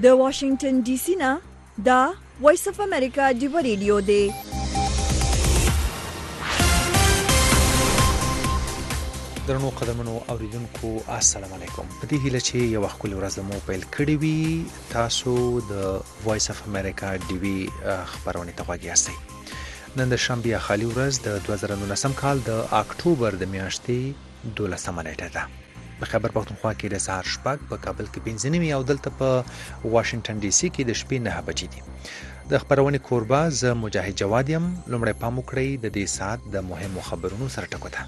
د واشنگټن ډي سي نه دا وایس اف امریکا دی ریډیو دی. درنو قدمونو اوریدونکو السلام علیکم. په دې هیله چې یو وخت کول ورځ مو پیل کړی وي، تاسو د وایس اف امریکا دی وی خبرونه ته غوږی یاستئ. نن د شنبه خالي ورځ د 2019 کال د اکتوبر د میاشتې 12 نیټه ده. په خبر پښتونخوا کې د سهار شپږ، په کابل کې 15 او دلته په واشنگټن ډي سي کې د شپې 9 بجې دي. د خبرونه کوربه ز مجاهد جواد يم. لومړی پام وکړئ د دې سات د مهمو خبرونو سره ټکو ته.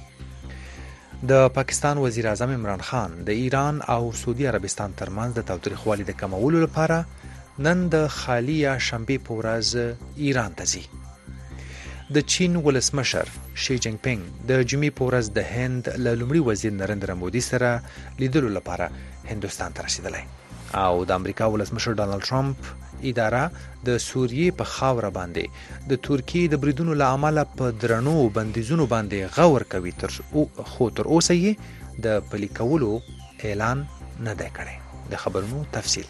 د پاکستان وزیر اعظم عمران خان د ایران او سعودي عربستان ترمنځ د تاوتریخوالي د کمولو لپاره نن د خالي یا شنبه په ورځ ایران ته ځي. د چین ولسمشر شي جینګ پینګ د جمعې په ورځ د هند له لومړي وزیر نریندرا مودي سره لیدلو لپاره هندوستان ته رسیدلی، او د امریکا ولسمشر ډانلډ ټرمپ اداره د سوریې په خاوره باندې د ترکیې د بریدونو له امله په درنو بندیزونو باندې غور کوي، خو تر اوسه یې د پلي کولو اعلان نه دی کړی. د خبرونو تفصیل.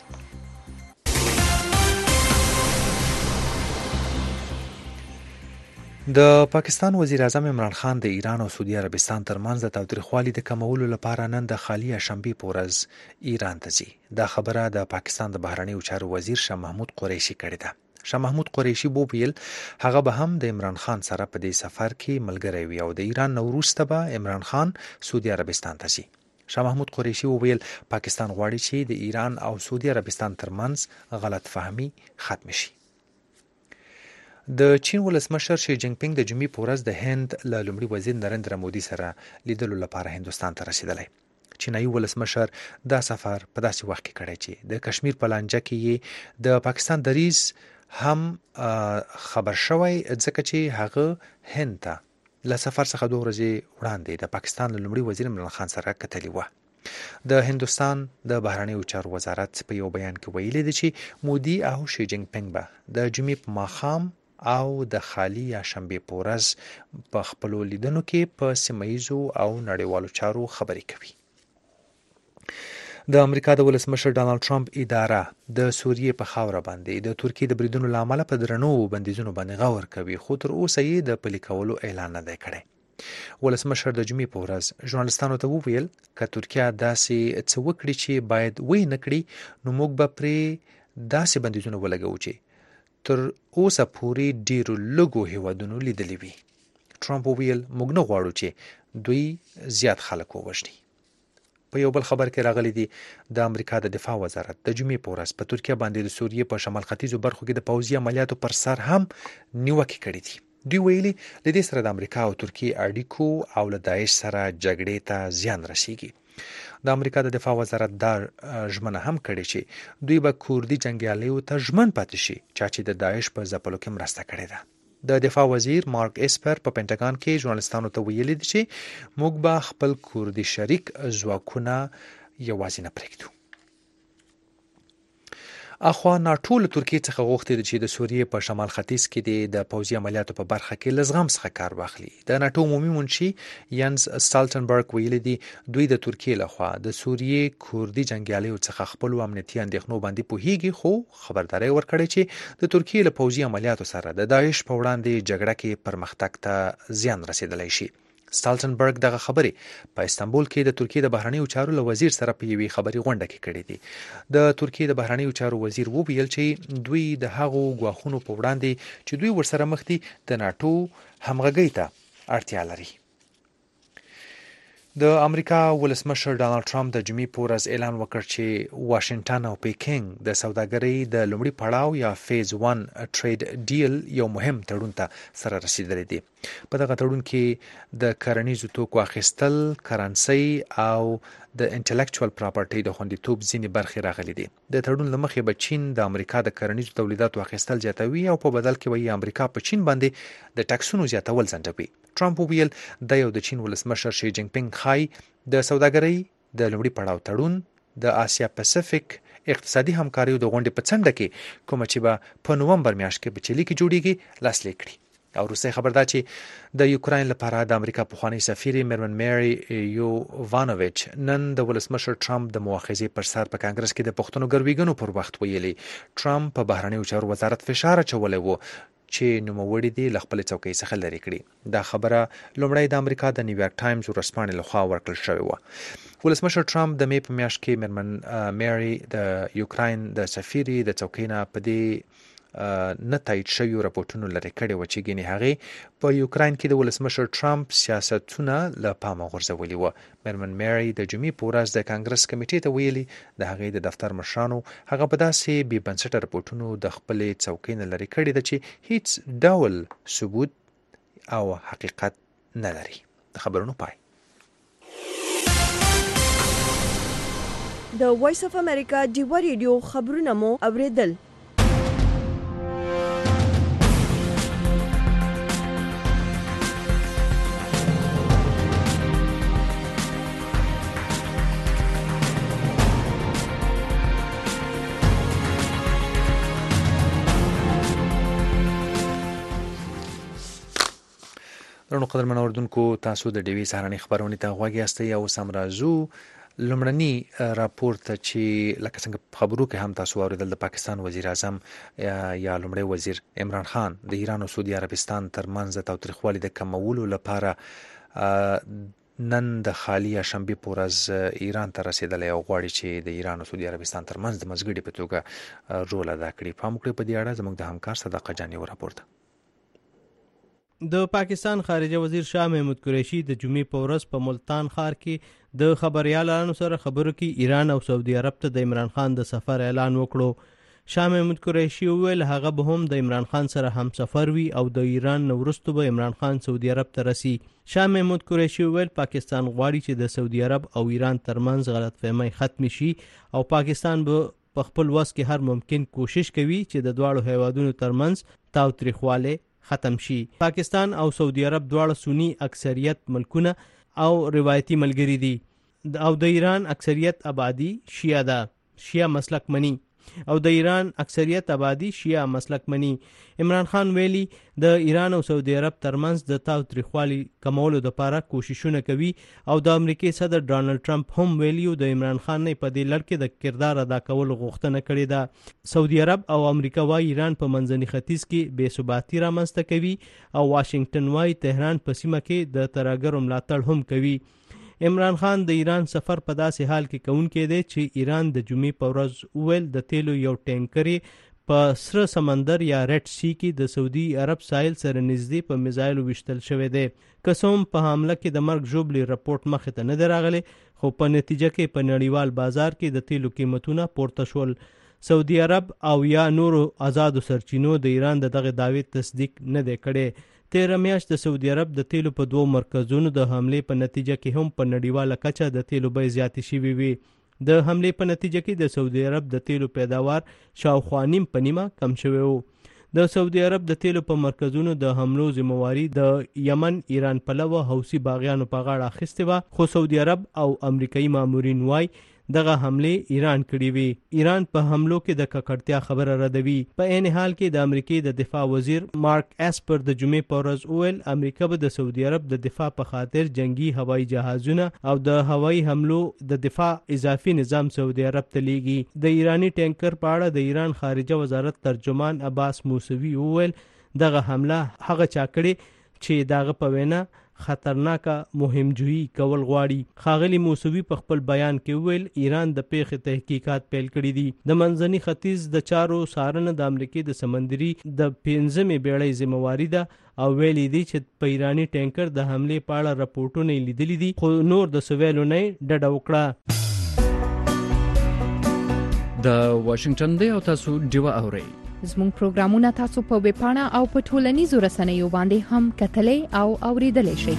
د پاکستان وزیر اعظم عمران خان د ایران او سعودي عربستان ترمنځ د تاوتریخوالي د کمولو لپاره نن د خالي شنبه په ورځ ایران ته ځي. دا خبره د پاکستان د بهرنیو چارو وزیر شاه محمود قریشي کړې ده. شاه محمود قریشي وویل هغه به هم د عمران خان سره په دې سفر کې ملګری وي او د ایران نو وروسته به عمران خان سعودي عربستان ته ځي. شاه محمود قریشي وویل پاکستان غواړي چې د ایران او سعودي عربستان ترمنځ غلط فهمي ختم شي. د چین ولسمشر شي جینګ پینګ د جمعې په ورځ د هند له لومړي وزیر نریندرا مودي سره لیدلو لپاره هندوستان ته رسیدلی. چینایي ولسمشر دا سفر په داسې وخت کې کړی چې د کشمیر په لانجه کې د پاکستان دریځ هم خبر شوی، ځکه چې هغه هند ته له سفر څخه 2 ورځې وړاندې د پاکستان له لومړي وزیر عمران خان سره کتلي و. د هندوستان د بهرنیو چارو وزارت په یو بیان کې ویلي دی چې مودي او شي جینګ پینګ به د جمعې په ماښام او د خالي یا شنبه په ورځ په خپل لیدنو کې په سیمایزو او نړیوالو چارو خبرې کوي. د امریکا د ولسمشر ډانلډ ټرمپ اداره د سوریې په خاوره باندې د ترکیې د بریدونو له امله په درنو بندیزونو باندې غور کوي، خو تر اوسه یې د پلي کولو اعلان نه دی کړی. ولسمشر د جمعې په ورځ ژورنالستانو ته وویل که ترکیه داسې څه وکړي چې باید وی نه کړي، نو موږ به پرې داسې بندیزونه ولګو چې تر اوسه پورې ډیرو لږو هیوادونو لیدلی وي. ټرمپ وویل موږ نه غواړو چې دوی زیات خلک ووژني. په یو بل خبر کې راغلی دی د امریکا د دفاع وزارت د جمعې په ورځ په ترکیه باندې د سوریې په شمال ختیځو برخو کې د پوځي عملیاتو پر سر هم نیوکې کړې دي. دوی ویلي د دې سره د امریکا او ترکیې اړیکو او له داعش سره جګړې ته زیان رسیږي. د امریکا د دفاع وزارت دا ژمنه هم کړې چې دوی به کوردي جنګیالیو ته ژمن پاتې شي چې د داعش په ځپلو کې مرسته کړې ده. د دفاع وزیر مارک اسپر په پینټاګان کې ژورنالستانو ته ویلي دي چې موږ به خپل کوردي شریک ځواکونه یوازې نه پرېږدو. اخوا ناټو له ترکیې څخه غوښتي چې د سوریې په شمال ختیځ کې د پوځي عملیاتو په برخه کې له زغم څخه کار واخلي. د ناټو عمومي منشي ینس سټالټنبرګ ویلي دي دوی د ترکیې لخوا د سوریې کوردي جنګیالیو څخه خپل امنیتي اندېښنو باندې پوهیږي، خو خبرداري ورکړي چې د ترکیې له پوځي عملیاتو سره د داعش په وړاندې جګړه کې پرمختګ ته زیان رسیدلی شي. سټالټنبرګ دغه خبرې په استانبول کې د ترکیې د بهرنیو چارو له وزیر سره په یوې خبري غونډه کې کړې دي. د ترکیې د بهرنیو چارو وزیر وویل چې دوی د هغو ګواښونو په وړاندې چې دوی ورسره مخ دي د ناټو همغږۍ ته اړتیا لري. د امریکا ولسمشر ډانلډ ټرمپ د جمعې په ورځ اعلان وکړ چې واشنگټن او پیکینګ د سوداګرۍ د لومړي پړاو یا فیز 1 ټریډ ډیل یو مهم تړون ته سره رسیدلی دي. په دغه تړون کې د کرنیزو توکو اخیستل، کرنسي او د انټلیکچوال پراپرټي د خوندیتوب ځینې برخې راغلي دي. د تړون له مخې به چین د امریکا د کرنیزو تولیداتو اخیستل زیاتوي او په بدل کې به امریکا په چین باندې د ټکسونو زیاتول ځنډوي. ټرمپ وویل د یو د چین ولسمشر شي جینګ پینګ خای د سوداګرۍ د لومړي پړاو تړون د آسیا پاسفیک اقتصادي همکاریو د غونډې په څنډه کې کوم چې به په نومبر میاشت کې په چلی کې جوړیږي لاسلیک کړي. او روسي خبر دا چې د یوکراین لپاره د امریکا پخوانی سفیر میرمن مری یووانوویچ نن د ولسمشر ټرمپ د مؤاخذې پر سر په کانګرس کې د پښتنو ګرویګنو پر وخت ویلي. ټرمپ په بهرنیو چارو وزارت فشار اچولی و چې نوموړي دي له خپل څوکۍ څخه لرې کړي. دا خبره لومړی د امریکا د نیویارک ټایمز ورځپاڼې لخوا ورکړل شوې وه. ولسمشر ټرمپ د مې په میاشت کې میرمن مری د یوکراین د سفیر د څوکۍ نه په دې نه تایید شویو راپورټونو لرې کړي و چې ګینې هغې په یوکراین کې د ولسمشر ټرمپ سیاستونه له پامه غورځولي وه. میرمن مری د جمعې په ورځ د کانګرس کمیټې ته ویلي د هغې د دفتر مشرانو هغه په داسې بې بنسټه راپورټونو د خپلې څوکۍ نه لرې کړي ده چې هیڅ ډول ثبوت او حقیقت نه لري. د خبرونو پای. د وایس اف امریکا ډیوا ریډیو خبرونه مو اوریدل. درنو قدرمن اوردونکو، تاسو د ډیوي سهارنۍ خبرونې ته غوږ یاستئ او سم راځو لومړني راپور ته چې لکه څنګه خبرو کې هم تاسو اوریدل د پاکستان وزیر اعظم یا لومړی وزیر عمران خان د ایران او سعودي عربستان ترمنځ د تاوتریخوالي د کمولو لپاره نن د خالي شنبې په ورځ ایران ته رسیدلی او غواړي چې د ایران او سعودي عربستان ترمنځ د مزګړي په توګه رول ادا کړي. پام وکړئ په دې اړه زموږ د همکار صدقه جاني راپور ته. د پاکستان خارجه وزیر شاه محمود قریشي د جمعې په ورځ په ملتان ښار کې د خبريالانو سره خبرو کې ایران او سعودي عرب ته د عمران خان د سفر اعلان وکړو. شاه محمود قریشي وویل هغه به هم د عمران خان سره هم سفر وي او د ایران نه وروسته به عمران خان سعودي عرب ته رسي. شاه محمود قریشي وویل پاکستان غواړي چې د سعودي عرب او ایران ترمنځ غلطفهمي ختم شي او پاکستان به په خپل وس کې هر ممکن کوشش کوي چې د دواړو هیوادونو ترمنځ تاوتریخواله ختم شي. پاکستان او سعودي عرب دواړه سنی اکثریت ملکونه او روایتي ملګری دي او د ایران اکثریت آبادی شیعه ده، شیعه مسلک منی او د ایران اکثریت آبادی شیعه مسلک منی. عمران خان ویلي د ایران او سعودي عرب ترمنځ د تاوتریخوالي کمولو لپاره کوششونه کوي او د امریکای صدر ډانلډ ټرمپ هم ویلي د عمران خان نه په دې لړ کې د کردار ادا کولو غوښتنه کړې ده. سعودي عرب او امریکا وايي ایران په منځني ختیځ کې بې ثباتي رامنځته کوي او واشنگټن وايي تهران په سیمه کې د ترهګرو ملاتړ هم کوي. عمران خان د ایران سفر په داسې حال کې کوونکی دی چې ایران د جمعې په ورځ وویل د تیلو یو ټینکر په سره سمندر یا ریډ سی کې د سعودي عرب ساحل سره نږدې په میزایلو وشتل شوی دی. که څه هم په حمله کې د مرګ ژوبلې رپورټ مخې ته نه دی راغلی، خو په نتیجه کې په نړیوال بازار کې د تیلو قیمتونه پورته شول. سعودي عرب او یا نورو آزادو سرچینو د ایران د دغه دعوی تصدیق نه دی کړی. تیره میاشت د سعودي عرب د تیلو په 2 مرکزونو د حملې په نتیجه کې هم په نړیواله کچه د تیلو بیې زیاتې شوې وي. د حملې په نتیجه کې د سعودي عرب د تیلو پیداوار شاوخوا نیم په نیمه کم شوی و. د سعودي عرب د تیلو په مرکزونو د حملو ذمہواری د یمن، ایران پلوه حوثي باغیانو په غاړه اخیستې وه، خو سعودي عرب او امریکایي مامورین وایي دغه حمله ایران کړې وي. ایران په حملو کې د ککړتیا خبره ردوي. په عین حال کې د امریکای د دفاع وزیر مارک اسپر د جمعې په ورځ وویل امریکا به د سعودي عرب د دفاع په خاطر جنگي هوایي جهازونه او د هوایي حملو د دفاع اضافي نظام سعودي عرب ته لیږي. د ایرانی ټینکر په اړه د ایران خارجه وزارت ترجمان عباس موسوي وویل دغه حمله هغه چا کړې چې دغه په وینا خطرناکه مهمجویي کول غواړي. ښاغلي موسوي په خپل بیان کې وویل ایران د پیښې تحقیقات پیل کړي دي. د منځني ختیځ د چارو څارنه د امریکای د سمندري د 5مې بیړۍ ذمہواری ده او ویلي دي چې په ایرانی ټینکر د حملې په اړه راپورټونه لیدلي دي خو نور د سویلو نه ډډه وکړه. د واشنگټن دی او تاسو ډیوا اورئ. زموږ پروګرامونه تاسو په ویب پاڼه او په ټولنیزو رسنیو باندې هم کتلای او اوریدلای شئ.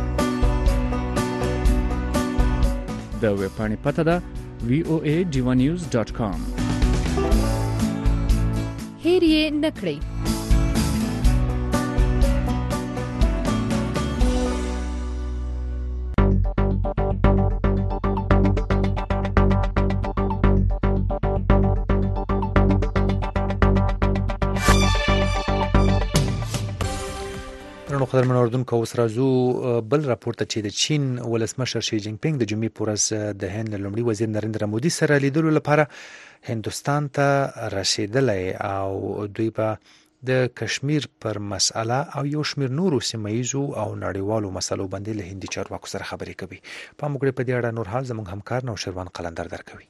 د ویب پاڼې پته ده voadivanews.com. هیر یې نکړئ. قدرمن اردوونکو اوس راځو بل راپورته چې د چین ولسمشر شي جین پینګ د جمعې په ورځ د هند لومړي وزیر نریندرا مودي سره لیدلو لپاره هندستان ته رسیدلی او دوی په د کشمیر پر مسأله او یو شمېر نورو سیمه‌ییزو او نړیوالو مسلو باندې له هندي چارواکو سره خبرې کوي. پام وکړئ په دې اړه نور حال زموږ همکار نوشروان قلندر درکوي.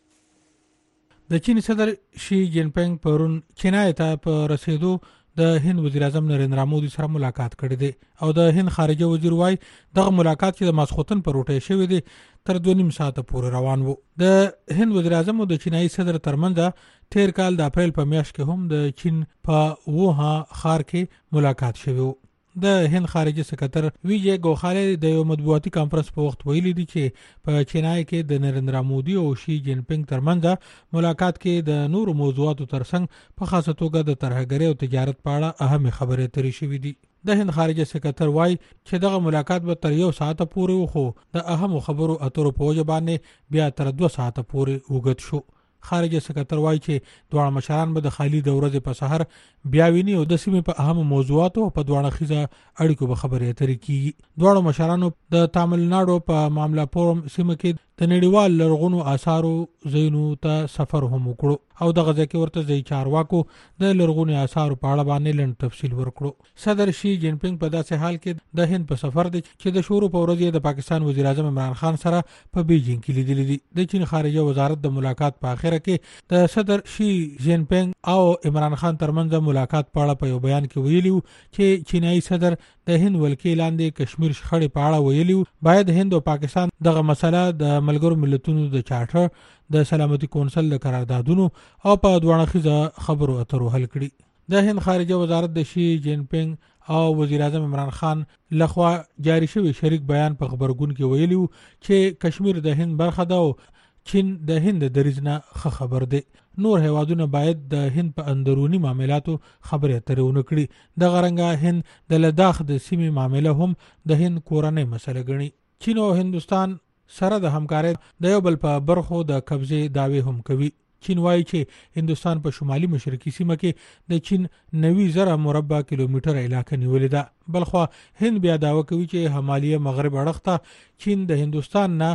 د چین صدر شي جین پینګ پرون چینای ته په رسیدو د هند وزیر اعظم نریندرا مودي سره ملاقات کړی دی او د هند خارجه وزیر وای دغه ملاقات چې د ماسخوتن پر روټه شوی دی تر 2.5 ساعته پورې روان وو. د هند وزیر اعظم او د چینایي صدر ترمنځ تیر کال د اپریل په میاشت کې هم د چین په ووها ښار کې ملاقات شوی وو. د هند خارجه سکرټر ویجی ګوخاله د یو مطبوعاتي کانفرنس په وخت ویلي دی چې په چینای کې د نریندرا مودي او شي جین پینګ ترمنځ ملاقات کې د نورو موضوعاتو ترڅنګ په خاصه توګه د ترهګرۍ او تجارت په اړه اهم خبرې اترې شوې دي. د هند خارجه سکرټر وای چې دغه ملاقات به تر 1 ساعت پورې وخو د اهم خبرو اترو په وجه باندې بیا تر 2 ساعت پورې وګت شو. خارجه سکرټر وای چې دواړه مشران به د خالي د ورځې په سحر بیا ویني او د سیمې په اهم موضوعاتو په دواړه خيزه اړیکو به خبرې اترې کیږي. دواړو مشرانو د تامل ناډو په معاملہ پورم سیمه کې د نړیوال لرغونو آثارو زینو ته سفر هم وکړو او دغه ځکه ورته ځای چارواکو د لرغونو آثارو په اړه باندې لږ تفصیل ورکړو. صدر شي جین پینګ په داسې حال کې د هند په سفر دی چې د شورو په ورځ د پاکستان وزیر اعظم عمران خان سره په بیجینګ کې لیدل دي. د چین خارجه وزارت د ملاقات په اخر کې د صدر شي جین پینګ او عمران خان ترمنځ ملاقات په اړه په یو بیان کې ویلیو چې چینایي صدر د هند ولکې لاندې کشمیر شخړې په اړه ویلیو باید هند او پاکستان دغه مسله د ملګرو ملتونو د چارټر د سلامتي کونسل د قراردادونو او په دوه اړخیزه خبرو اترو حل کړي. د هند خارجه وزارت د شي جین پینګ او وزیر اعظم عمران خان لخوا جاری شوی شریک بیان په خبرګون کې ویلیو چې کشمیر د هند برخه ده او چین د هند د دریزنه خبر دی. نور هیوادونه باید د هند په اندرونی معاملاتو خبرې اترې ونه کړي. د غرنګا هند د لداخ د سیمې معامله هم د هند کورنۍ مسله ګڼي. چین او هندستان سره د همکارۍ د یو بل په برخو د قبضه داوی هم کوي. چین وایي چې هندستان په شمالي مشرقي سیمه کې د چین 90,000 مربع کیلومتر علاقه نیولې ده. بلخوا هند بیا داوا کوي چې همالیه مغرب اړخ ته چین د هندستان نه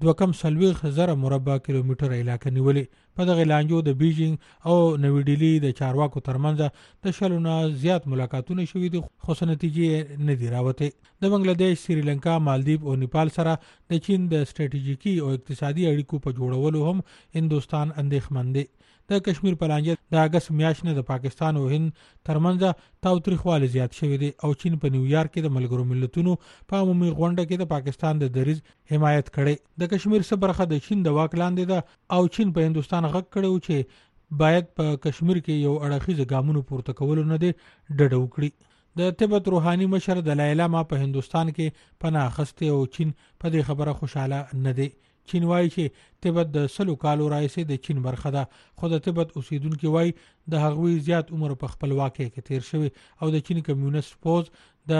240,000 مربع کیلومتر علاقه نیولې. په دغه لانجو د بیجینګ او نوی ډیلی د چارواکو ترمنځ د شلونه زیات ملاقاتونه شوي دي خو نتیجې نه دي راوته. د بنگلاديش، سریلانکا، مالدیو او نیپال سره د چین د استراتیژیکي او اقتصادي اړیکو په جوړولو هم هندستان اندېښمن دی. د کشمیر په لانجه د اگست میاشت نه د پاکستان او هند ترمنځ تاوتریخوالی زیات شوی دی او چین په نیویارک کې د ملګرو ملتونو په عمومي غونډه کې د پاکستان د دریز حمایت کړي. د کشمیر څخه برخه د چین د واک لاندې ده او چین په هندستان غږ کړو چې باید په کشمیر کې یو اړخیز ګامونو پورته کول نه دي ډډه وکړي. د تبت روحاني مشر دلای لاما په هندستان کې پناه اخیسته او چین په دې خبره خوشاله نه دی. چین وایي چې تبت د 100 کالو راځي د چین برخه ده خو د تبت اوسیدونکو وایي د هغوی زیات عمر په خپل واقع کې تیر شوی او د چین کمیونست پوز د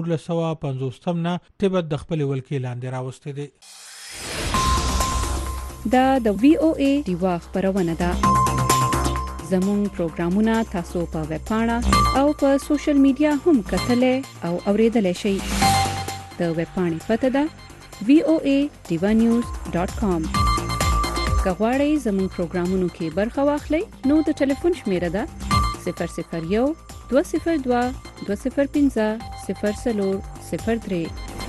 1950 نه تبت د خپل ولکې لاندې راوسته دي. دا د VOA دیوا خبرونه ده. زموږ پروګرامونه تاسو په ویب پاڼه او په سوشل میډیا هم کتلې او اوریدلای شئ. د ویب پاڼې پته ده voadivanews.com. کغواړئ زموږ پروګرامونو کې برخه واخلئ نو د ټلیفون شمیره ده 001 202 205 0403.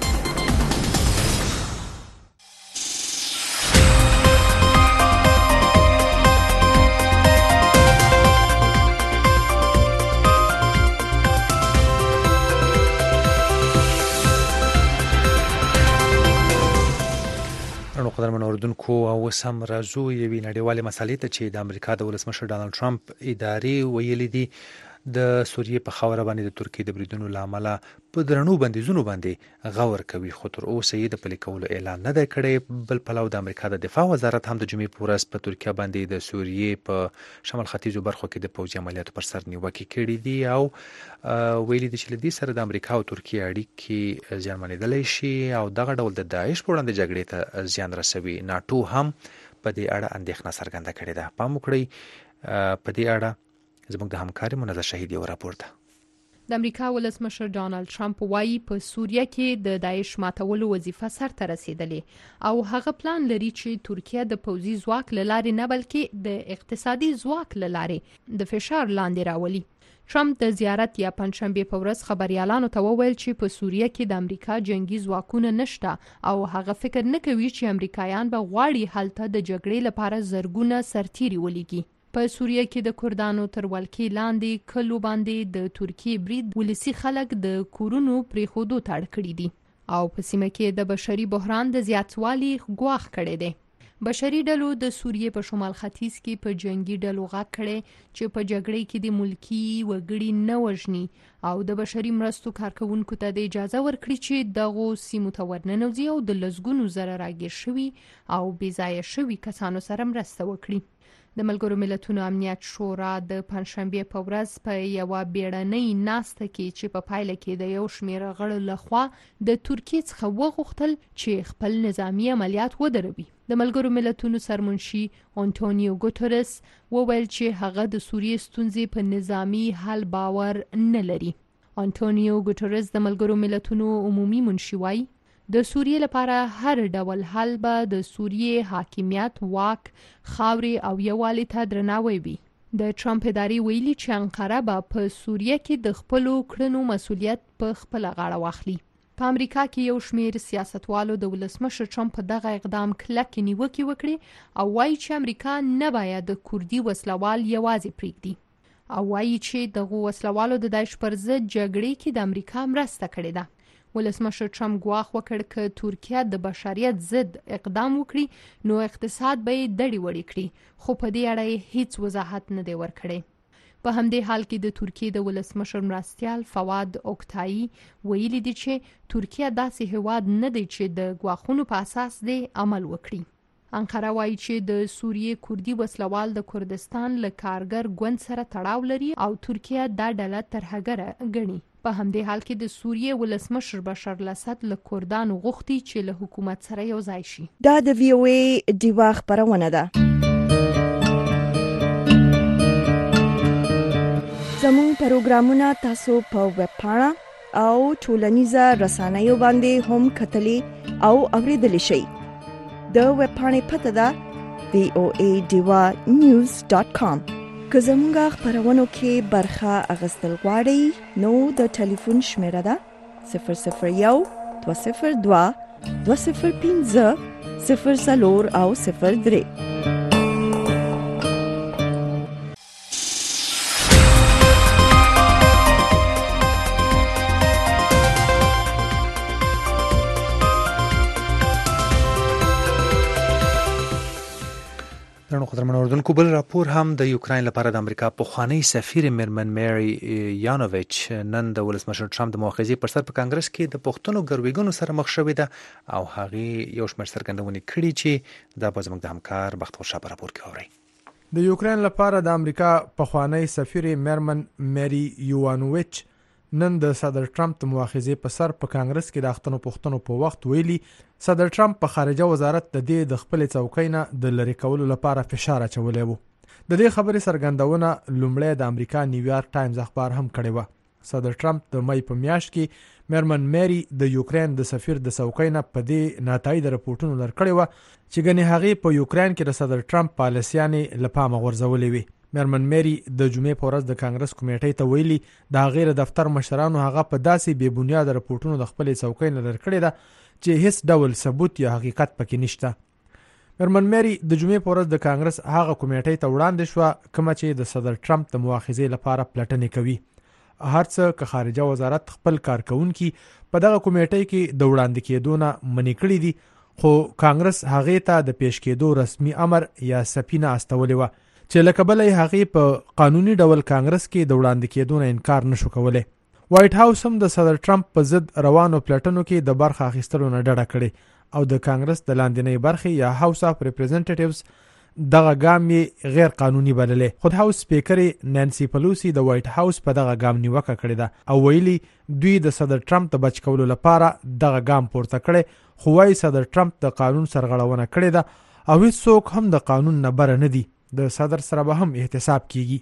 قدرمن اردوونکو او سم راځو یوې نړیوالې مسالې ته چې د امریکا د ولسمشر ډانلډ ټرمپ ادارې ویلي دي د سوریې په خاوره باندې د ترکیې د بریدونو لامل په درنو بندیزونو باندې غور کوي خو تر اوسه یې د پلي کولو اعلان نه دی کړی. بل پلو د امریکا د دفاع وزارت هم د جمعې په ورځ په ترکیه باندې د سوریې په شمال ختیځو برخو کې د پوځي عملیاتو پر سر نیوکې کړې دي او ویلي دي چې له دې سره د امریکا او ترکیې اړیکې زیانمنېدلی شي او دغه ډول د داعش په وړاندې جګړې ته زیان رسوي. ناټو هم په دې اړه اندېښنه څرګنده کړې ده. پام وکړئ په دې اړه زموږ د همکاري منزه شهید یو راپور ده. د امریکا ولسمشر ډانلډ ټرمپ وایي په سوریه کې د داعش ماتولو وظیفه سرته رسیدلې او هغه پلان لري چې ترکیه د پوځي ځواک له لارې نه بلکې د اقتصادي ځواک له لارې د فشار لاندې راولي. ټرمپ د زیارت یا پنځشنبه په ورځ خبريالانو ته وویل چې په سوریه کې د امریکا جنگي ځواکونه نشته او هغه فکر نه کوي چې امریکایان به غواړي هلته د جګړې لپاره زرګونه سرتیري ولېږي. په سوریه کې د کردانو تر ولکې لاندې کلو باندې د ترکیې برید ولسی خلک د کورونو پریښودو ته اړ کړي دي او په سیمه کې د بشري بحران د زیاتوالي ګواښ کړی دی. بشري ډلو د سوریې په شمال ختیځ کې په جنگي ډلو غږ کړي چې په جګړې کې د ملکی وګړي نه وژني او د بشري مرستو کارکونکو ته د اجازه ورکړي چې دغه سیمو ته ورننوځي او د لسګونو زره راګیر شوي او بېځایه شوي کسانو سره مرسته وکړي. د ملګرو ملتونو امنیت شورا د پنځشنبه په ورځ په یو بیړنۍ ناسته کې چې په پایله کې د یو شمېر غړو لخوا د ترکیې څخه وغوښتل چې خپل نظامی عملیات ودروي. د ملګرو ملتونو سرمنشي انټونیو ګوتریس وویل چې هغه د سوریې ستونزې په نظامی حل باور نه لري. انټونیو ګوتریس د ملګرو ملتونو عمومي منشي وایي د سوریې لپاره هر ډول حل به د سوریې حاکمیت، واک، خاورې او یووالي ته درناوی وي. د ټرمپ ادارې ویلي چې انقره به په سوریه کې د خپلو کړنو مسؤلیت په خپل غاړه واخلي. په امریکا کې یو شمېر سیاستوالو د ولسمشر ټرمپ په دغه اقدام کلکې نیوکې وکړي او وایي چې امریکا نه باید د کوردي وسلوال یوازې پرېږدي او وایي چې دغه وسلوالو د داعش پر ضد جګړې کې د امریکا مرسته کړې ده. ولسمشر ټرمپ ګواښ وکړ چې ترکیه د بشریت ضد اقدام وکړي نو اقتصاد به یې دړې وړې کړي، خو په دې اړه هیڅ وضاحت نه دی ورکړی. په همدې حال کې د ترکیې د ولسمشر مرستیال فواد اوکتایی ویلي دي چې ترکیه داسې هیواد نه دی چې د ګواښونو په اساس دی عمل وکړي. انقره وایي چې د سوریې کوردي وسلوال د کردستان له کارګر ګوند سره تړاو لري او ترکیه دا ډله ترهګره ګڼي. په همدې حال کې د سوریې ولسمشر بشار الاسد له کردانو غوښتي چې له حکومت سره یو ځای شي. دا د وی او ای ډیوا خبرونه ده. زموږ پروګرامونه تاسو په ویب پاڼه او ټولنیزه رسنیو باندې هم کتلی او اوریدلی شئ. د ویب پاڼې پته ده voadiwanews.com. که زمونږ خبرونو کې برخه اخیستل غواړئ نو د ټلیفون شمیره ده 001 202 205 04 او 03. درنو قدرمن اوردونکو بل راپور هم د یوکراین لپاره د امریکا پخوانی سفیر میرمن میری یانوویچ نن د ولسمشر ټرمپ د مؤاخذې پر سر په کانګرس کې د پښتنو ګرویګانو سره مخ شوې ده او هغه یو شمېر څرګندونې کړي چې دا به زموږ د همکار بختور شاه په راپور کې اوري. د یوکراین لپاره د امریکا پخوانی سفیر میرمن میری یانوویچ نن د صدر ټرمپ د مؤاخذې په سر په کانګرس کې د اختنو پښتنو په وخت ویلي صدر ټرمپ په خارجه وزارت د دې د خپل څوکۍ نه د لری کولو لپاره فشار اچولی وو. د دې خبرې څرګندونه لومړی د امریکا نیویارک ټایمز اخبار هم کړې و. صدر ټرمپ د مې په میاشت کې میرمن میری د یوکراین د سفیر د څوکۍ نه په دې ناتایید رپورټونو لرکړې و چې ګنې هغه په یوکراین کې د صدر ټرمپ پالیسیانې لپاره غورځولې وي. میرمن میری د جمعې په ورځ د کانګرس کمیټې ته ویلي د غیر دفتر مشرانو هغه په داسې بې بنیاد رپورټونو د خپل څوکۍ نه لرکړې ده چې هیڅ ډول ثبوت یا حقیقت پکې نشته. میرمن میری د جمعې په ورځ د کانګرس هغه کمیټې ته وړاندې شو کوم چې د صدر ټرمپ د مؤاخذې لپاره پلټنې کوي. هرڅه که خارجه وزارت خپل کارکونکي په دغه کمیټې کې د وړاندې کېدو نه منې کړي دي، خو کانګرس هغه ته د پیش کېدو رسمي امر یا سپینه استولې و چې لکه بلې هغه په قانوني ډول کانګرس کې د وړاندې کېدو نه انکار نشو کولای. وایټ هاوس هم د صدر ټرمپ په ضد روانو پلټنو کې د برخه اخیستلو نه ډډه کړې او د کانګرس د لاندنۍ برخې یا هاوس اف ریپرزنټیټیوز دغه ګام یې غیر قانوني بللې. خود هاوس سپیکر نانسی پلوسی د وایټ هاوس په دغه ګام نیوکه کړې ده او ویلي دوی د صدر ټرمپ د بچ کولو لپاره دغه ګام پورته کړي، خو وايي صدر ټرمپ د قانون سرغړونه کړې ده او هیڅ څوک هم د قانون نه بره نه دي. د صدر سره به هم احتساب کیږي.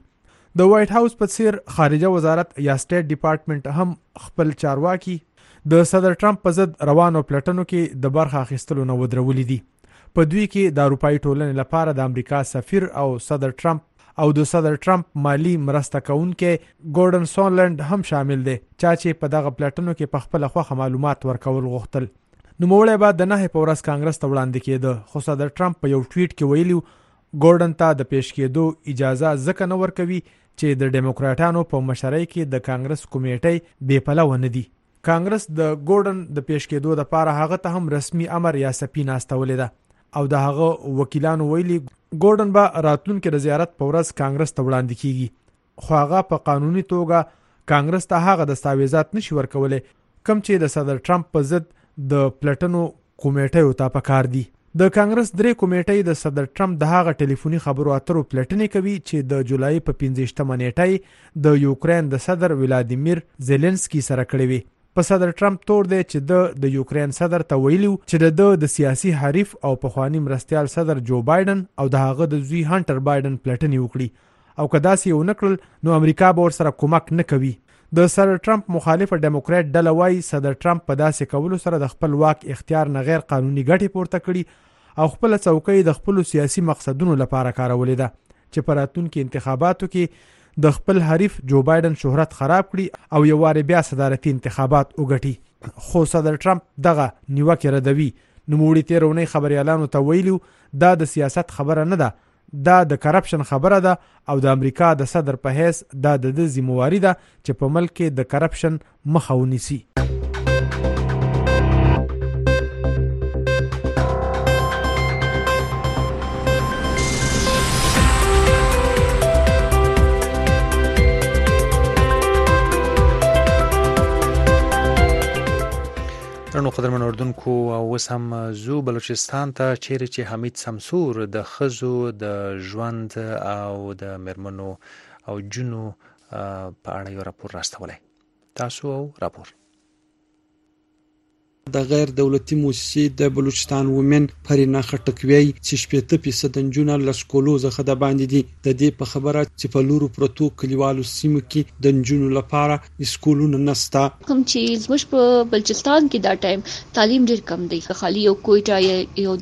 د وایټ هاوس په څیر خارجه وزارت یا سټیټ ډپارټمنټ هم خپل چارواکي د صدر ټرمپ په ضد روانو پلټنو کې د برخه اخیستلو نه ودرولې دي. په دوی کې د اروپایي ټولنې لپاره د امریکا سفیر او د صدر ټرمپ مالی مرسته کوونکی ګورډن سونلند هم شامل دی چې په دغه پلټنو کې په خپل خوښه معلومات ورکول غوښتل. نوموړی بعد د 9 په ورځ کانګرس ته وړاندې کېده، خو صدر ټرمپ په یو ټویټ کې ویلي ګورډن ته د پیش کېدو اجازه ځکه نه ورکوي چې د ډیموکراټانو په مشرۍ کې د کانګرس کمیټې بې پلوه نه دي. کانګرس د ګورډن د پیش کېدو لپاره هغه ته هم رسمي امر یا سپینه استولې ده او د هغه وکیلانو ویلي ګورډن به راتلونکي د زیارت په ورځ کانګرس ته وړاندې کیږي، خو هغه په قانوني توګه کانګرس ته هغه دستاویزات نشي ورکولای کوم چې د صدر ټرمپ په ضد د پلټنو کمیټې ته پکار دي. د کانګرس 3 کمیټې د صدر ټرمپ د هغه ټلیفوني خبرو اترو پلټنې کوي چې د جولای په 15 نیټه د یوکرين د صدر ولادیمیر زيلنسکي سره کړې وي. په صدر ټرمپ تور دی چې د یوکرين صدر ته ویلو چې د سیاسي حریف او پخوانی مرستيال صدر جو بایدن او د هغه د زوی هانټر بایدن پلټنې وکړي او کدا سي یو نکړل نو امریکا به ور سره کومک نه کوي. د صدر ټرمپ مخالف ډیموکرات ډله وايي صدر ټرمپ په داسې کولو سره د خپل واک اختیار نه غیر قانوني ګټې پورته کړي او خپل څوکۍ د خپل سیاسي مقصدونو لپاره کارولې ده چې په راتلونکي انتخاباتو کې د خپل حریف جو بایدن شهرت خراب کړي او یو واره بیا صدارتي انتخابات وګټي. خو صدر ټرمپ دغه نیوکه ردوي. نوموړي تیرونی خبريالانو ته ویلو دا د سیاست خبره نه ده، دا د کرپشن خبره ده او د امریکا د صدر په حیث دا د ذمہواری ده چې په ملک کې د کرپشن مخه ونیسي. نو قدرمن اردوونکو اوس هم زو بلوچستان ته چیرې چې حمید سمسور د خزو د ژوند او د مرمنو او جنو په اړه یو راپور راستولی. تاسو او راپور د غیر دولتي موسسې د بلوچستان وومن پرینا خټکوي چې 70% نجونه له سکولو څخه د باندې دي. د دې په خبره چې په لورو پروتو کلیوالو سیمو کې د نجونو لپاره سکولونه نشته. کوم چې زموږ په بلوچستان کې دا ټایم تعلیم ډیر کم دی، خالي یو کوټه یو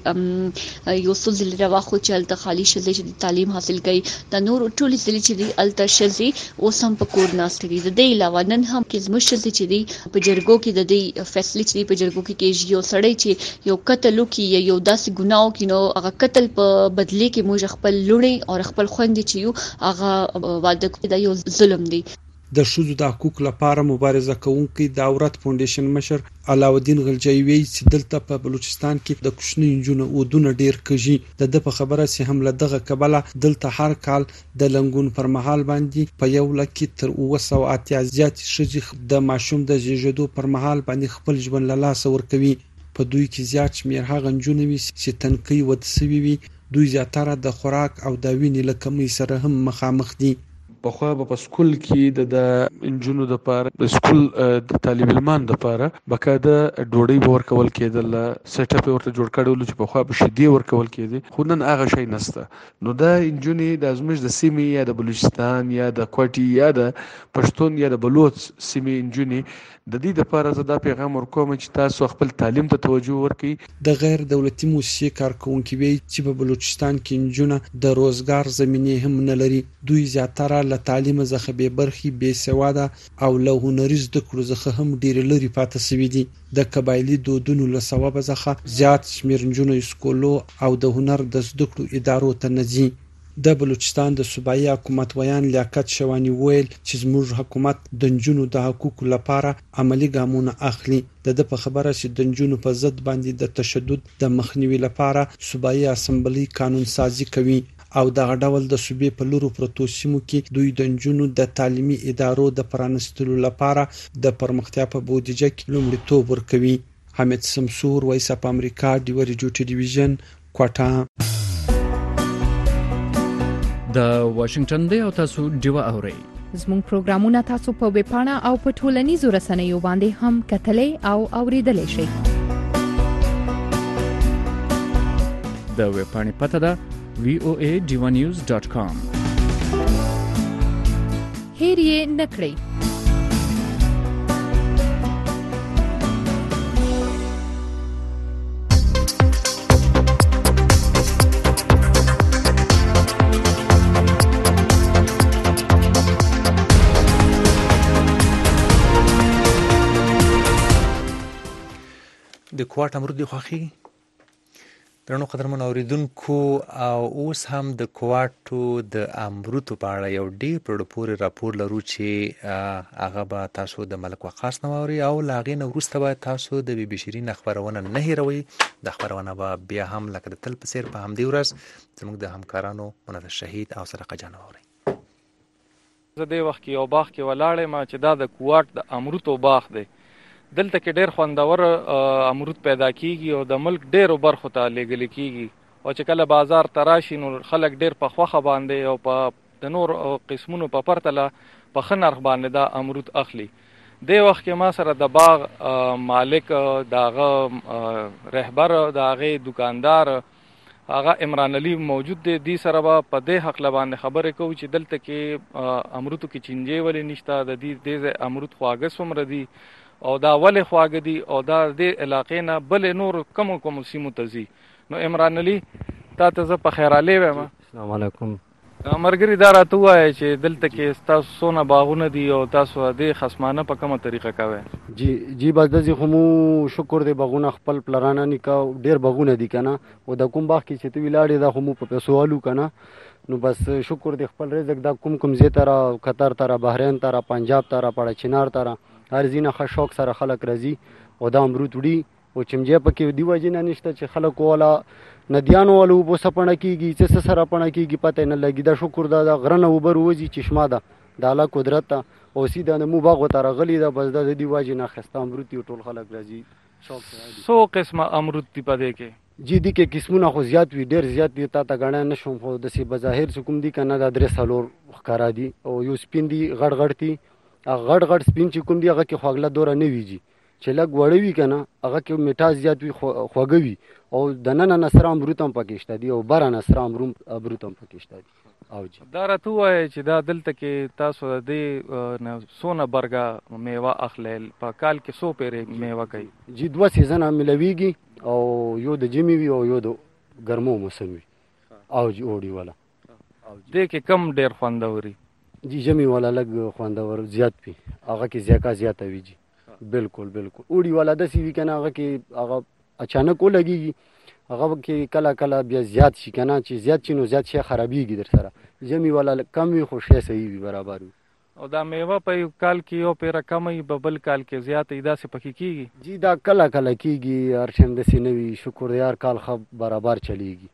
داسې یو څو ځله راوخو چې د خالي شلې چې تعلیم حاصل کړي د نور ټولې ځلې چې دی الته شلې اوس هم په کور ناست دي. د دې علاوه نن هم کې زموږ شلې چې دی په جرګو کې د دې فیصله په جرګو کې یو سړی چې یو قتل وکي یو داسې ګناه وکي نو هغه قتل په بدلی کې موږ خپل لوري او خپل خويندې چې یو هغه واده کوي دا یو ظلم دی. د ښځو د حقوق لپاره مبارزه کوونکي د عورت فاونډیشن مشر علاودین غلجی وی چې دلته په بلوچستان کې د کوچنی نجونو ودونه ډیر کږي. د په خبره چې هم له دغه کبله دلته هر کال د لنګون پر مهال باندې په یو لکه تر 280 زیات ښځې د ماشوم د زیږیدو پر مهال باندې خپل ژوند له لاس ورکوي. په دوی کې زیات شمیر هغه نجونې وي چې تنقي ودسوي وي. دوی زیاتره د خوراک او د وینې له کمی سره هم مخامخ دي. په خو په سکول کې د انجونو د پاره د سکول د طالب علمان د پاره بقاعده ډوډۍ ورکول کېدل، سیټ اپ ورته جوړ کړل چې په خو به شدي ورکول کېدي، خو نن هغه شی نشته. نو دا انجونې د ازمج د سیمې یا د بلوچستان یا د کوټي یا د پښتون یا د بلوچ سیمې انجونې د دې لپاره زدا پیغام ورکوم چې تاسو خپل تعلیم ته توجه ورکړئ. د غیر دولتي موسسې کارکونکو وی چې په بلوچستان کې انجونه د روزګار زمینه هم نه لري. دوی زیاتره له تعلیم څخه به برخي به سواده او له هنري زده کړو څخه هم ډیر لري پاتې سوي دي. د قبایلی دودونو له سبب څخه زیات شمیر انجونو سکولو او د هنر د زده کړو ادارو ته نه ځي. د بلوچستان د صوبایي حکومت ویان لیاقت شوانی ویل چې زموږ حکومت د نجونو د حقوقو لپاره عملی ګامونه اخلي. د په خبره چې د نجونو په ضد باندې د تشدد د مخنیوي لپاره صوبایي اسمبلی قانون سازي کوي او دغه ډول د صوبې په لورو پروتو سیمو کې دوی د نجونو د تعلیمي ادارو د پرانستلو لپاره د پرمختیا په بودیجه کې لومړیتوب ورکوي. حمید سمسور، وایس اپ امریکا، ډیوري جوټي ډیویژن، کوټا. د واشنگټن دی او تاسو ډیوا اورئ. زموږ پروګرامونه تاسو په ویب پاڼه او په ټولنیزو رسنیو باندې هم کتلې او اوریدلې شئ. د ویب پاڼې پته ده voadivanews.com. هیر یې نه کړئ. د کوټ امرود دی خوخي درنو قدرمن اوریدونکو او اوس هم د کوټو د امرودو په اړه یو ډیر پروډپوري راپور لرو چې هغه به تاسو د ملک وقاص نووري او لاغې نو وروسته به تاسو د بي بي شيرین خبرونه نه هیروي. د خبرونه به بیا هم لکه د تل په سیر په همدې ورځ زموږ د همکارانو مناد شهید او صدقه جنوري زه د وخت یو باغ کې ولاړم چې دا د کوټ د امرودو باغ دی. دلته کې ډېر خوندور امرود پیدا کیږي او د ملک ډېرو برخو ته لیږل کیږي او چې کله بازار ته راشي نو خلک ډېر په خوښه باندې او په د نور قسمونو په پرتله په ښه نرخ باندې دا امرود اخلي. دې وخت کې ما سره د باغ مالک د هغه رهبر د هغې دکاندار هغه عمران علي موجود دی. دې سره به په دې حقله باندې خبرې کوو چې دلته کې امرودو کې چینجې ولې نشته، د دې امرود خواږه څومره دي او دا ولې خواږه دي او دا د علاقې نه بلې نور کومو سیمو ته ځي. نو عمران علي تا ته زه په خیر علي وایم. السلام علیکم. مرګري دا راته ووایه چې دلته کې ستاسو څونه باغونه دي او تاسو دې خصمانه په کومه طریقه کوئ؟ جی بس داسې خو مو شکر دی باغونه خپل پلرانه نیکه ډېر باغونه دي که نه، او د کوم باغ کې چې ته ولاړې دا خو مو په پیسو والو که نه. نو بس شکر دی خپل رزق دا کوم ځای ته را قطر ته را بحرین ته را پنجاب ته را پړه چنار ته را هر ځینه ښه شوق سره خلک راځي او دا امرود وړي او چمجې پکې دی وجې نه نشته چې خلک والا ندیانو والو اوبو سپڼه کېږي څه سره پڼه کېږي پته نه لګي. دا شکر دا غره نه اوبه روځي چشمه ده د الله قدرت ته او سیده د مو باغ ته راغلي ده. بس دا د دې وجې نه ښایسته امرود دي ټول خلک راځي شوق سره. څو قسمه امرود دي په دې کې؟ جی دي کې قسمونه خو زیات وي، ډېر زیات دي، تا ته ګڼی نه شم، خو داسې بظاهر چې کوم دي که نه دا 3-4 ښکاره دي او یو سپین دي غټ دي. غټ سپین چې کوم دی هغه کې خواږله دوره نه ویږي، چې لږ وړه وي که نه هغه کې میټاز زیات وي خوږه وي او د ننه نسره امرود هم پکې شته دي او بره نسره امرود هم پکې شته دي. او جی دا راته ووایه چې دا دلته کې تاسو د دې څونه برګه میوه اخلی په کال کې څو پیرې میوه کوي؟ جی 2 سیزنه ملویږي او یو د ژمي وي او یو د ګرمو موسم وي او جی اوړي والا. دې کې کم ډېر خوندوري؟ جی ژمي والا لږ خوندور زیات وي، هغه کې ذایقه زیاته وي. جی بالکل اوړي والا داسې وي که نه هغه کې هغه اچانک ولګېږي، هغه کې کله بیا زیات شي که نه چې زیات شي نو زیات شی خرابېږي در سره. ژمي والا کم وي خو شی صحیح وي برابر وي. او دا میوه په یو کال کې یو پیره کمه وي په بل کال کې زیاته وي داسې پکې کېږي؟ جی دا کله کېږي، هر ټایم داسې نه وي. شکر دی هر کال ښه برابر چلیږي.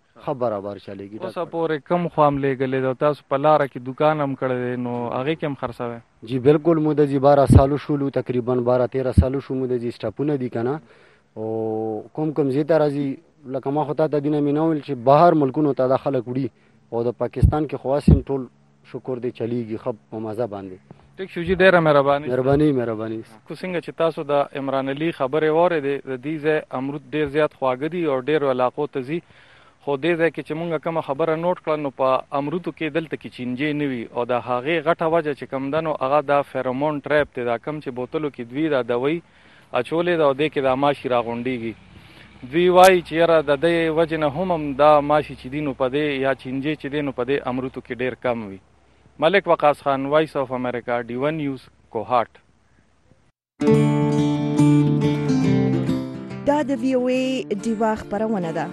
اوسه پورې کم خوا هم لیږلی دی او تاسو په لاره کې دوکان هم کړی دی نو هغې کې هم خرڅوی؟ جی بالکل مو د 12 سالو شولو، تقریبا 12-13 سالو شو مو د سټاپونه دي که نه. او کوم ځای ته راځي لکه ما خو تا ته دینه مې نه ویل چې بهر ملکونو ته دا خلک وړي او د پاکستان کې خو هسې ټول شکر دی چلیږي ښه په مزه باندې. ټیک شو جی ډېره مهرباني. خو څنګه چې تاسو د عمران علي خبرې واورېدې د دې ځای امرود ډېر زیات خواږه دي او ډېرو علاقو ته ځي، خو دې ځای کې چې مونږ کومه خبره نوٹ کړه نو په امرودو کې دلته کې چینجې نه وي او د هغې غټه وجه چې کوم ده نو هغه دا فیرومون ټریپ دی، دا کم چې بوتلو کې دوی دا دوی اچولې ده او دې کې دا ماشي راغونډېږي. دوی وایي چې یاره د دې وجې نه هم دا ماشي چې دي نو په دې یا چینجې چې دی نو په دې امرودو کې ډېر کم وي. ملک وقاص خان، وایس آف امریکا، D1 نیوز، کوهاټ. دا د VOA ډیوا خبرونه ده.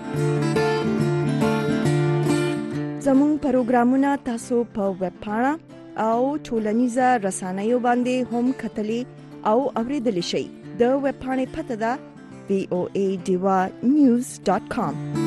زموږ پروګرامونه تاسو په ویب پاڼه او ټولنیزه رسنیو باندې هم کتلی او اوریدلی شئ. د ویب پاڼې پته ده voadiva.news.com.